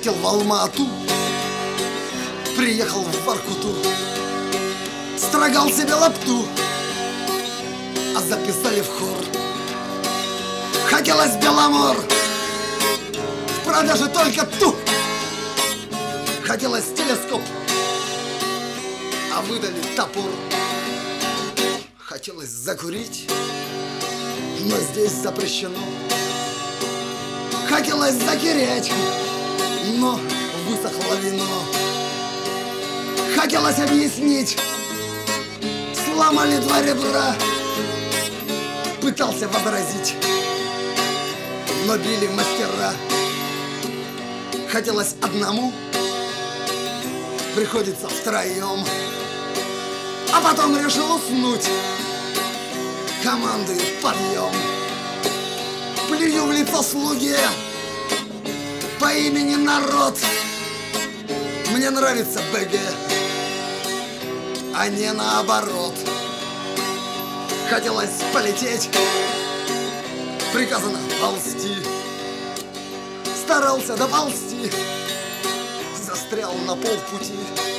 Хотел в Алма-Ату, приехал в Воркуту, строгал себе лапту, а записали в хор. Хотелось Беломор, в продаже только ту. Хотелось телескоп, а выдали топор. Хотелось закурить, но здесь запрещено. Хотелось закирять, но высохло вино. Хотелось объяснить, сломали два ребра. Пытался возразить, но били мастера. Хотелось одному, приходится втроем. А потом решил уснуть, командует подъем. Плюю в лицо слуге по имени Народ. Мне нравится БГ, а не наоборот. Хотелось полететь, приказано ползти. Старался доползти, застрял на полпути.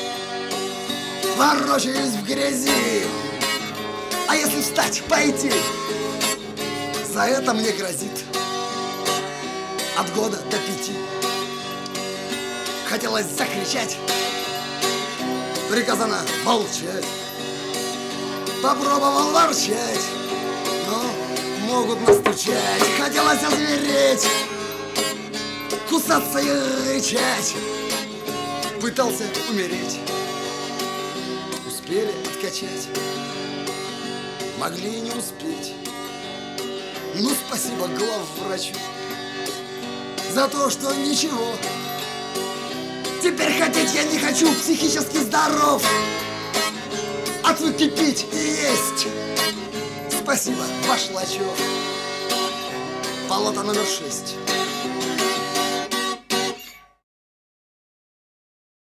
Ворочаюсь в грязи, а если встать, пойти, за это мне грозит от года до 5. Хотелось закричать, приказано молчать. Попробовал ворчать, но могут настучать. Хотелось озвереть, кусаться и рычать. Пытался умереть, успели откачать, могли и не успеть. Ну, спасибо главврачу за то, что ничего. Теперь хотеть я не хочу, психически здоров. Отвык кипеть и есть. Спасибо, ваш Лачев. Палата номер 6.